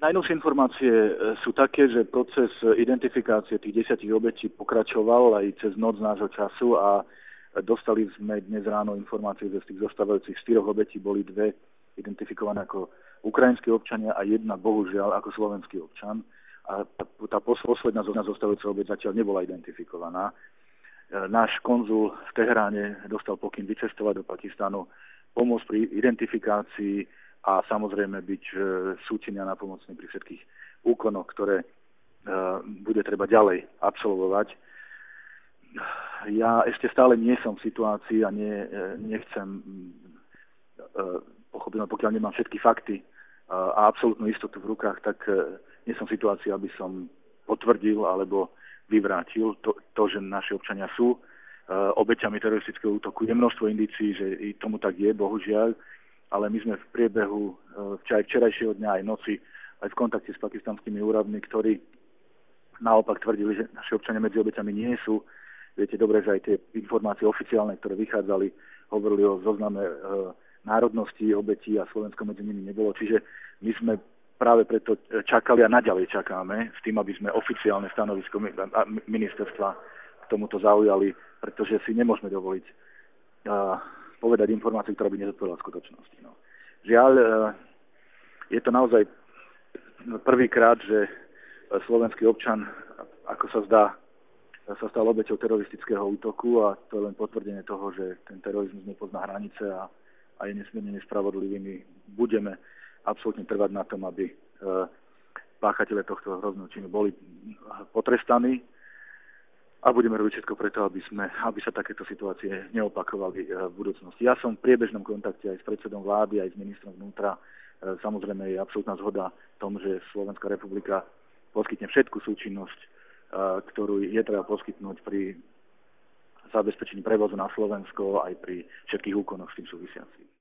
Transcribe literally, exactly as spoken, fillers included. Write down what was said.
Najnovšie informácie sú také, že proces identifikácie tých desiatich obetí pokračoval aj cez noc nášho času a dostali sme dnes ráno informácie, že z tých zostávajúcich štyroch obetí boli dve identifikované ako ukrajinskí občania a jedna bohužiaľ ako slovenský občan. A tá posledná zostávajúca obeť zatiaľ nebola identifikovaná. Náš konzul v Teheráne dostal pokyn vycestovať do Pakistanu, pomôcť pri identifikácii a samozrejme byť súčinne a napomocný pri všetkých úkonoch, ktoré bude treba ďalej absolvovať. Ja ešte stále nie som v situácii a nie, nechcem, pochopím, pokiaľ nemám všetky fakty a absolútnu istotu v rukách, tak nie som v situácii, aby som potvrdil alebo vyvrátil to, to že naši občania sú obeťami teroristického útoku. Je množstvo indícií, že i tomu tak je, bohužiaľ, ale my sme v priebehu aj včerajšieho dňa, aj noci, aj v kontakte s pakistanskými úradmi, ktorí naopak tvrdili, že naši občania medzi obeťami nie sú. Viete dobre, že aj tie informácie oficiálne, ktoré vychádzali, hovorili o zozname e, národností obetí a Slovensko medzi nimi nebolo. Čiže my sme práve preto čakali a naďalej čakáme s tým, aby sme oficiálne stanovisko ministerstva k tomuto zaujali, pretože si nemôžeme dovoliť e, povedať informáciu, ktorá by nezodpovedala skutočnosti. No. Žiaľ, je to naozaj prvýkrát, že slovenský občan, ako sa zdá, sa stal obeťou teroristického útoku a to je len potvrdenie toho, že ten terorizmus nepozná hranice a, a je nesmierne nespravodlivý. My budeme absolútne trvať na tom, aby páchatelia tohto hrozného činu boli potrestaní. A budeme robiť všetko preto, aby, sme, aby sa takéto situácie neopakovali v budúcnosti. Ja som v priebežnom kontakte aj s predsedom vlády, aj s ministrom vnútra. Samozrejme je absolútna zhoda v tom, že Slovenská republika poskytne všetku súčinnosť, ktorú je treba poskytnúť pri zabezpečení prevozu na Slovensko aj pri všetkých úkonoch s tým súvisiacich.